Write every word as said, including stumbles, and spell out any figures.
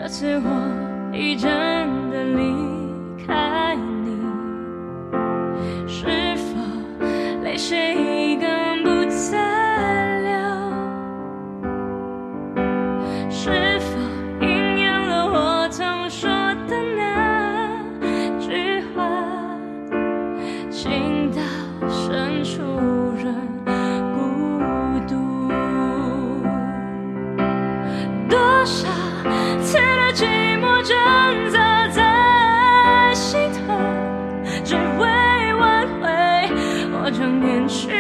次我已真的离开你，是否泪水已更不再流？是否应验了我曾说的那句话？情到深处人孤独，多少次的寂寞挣扎在心头，只为挽回我正远去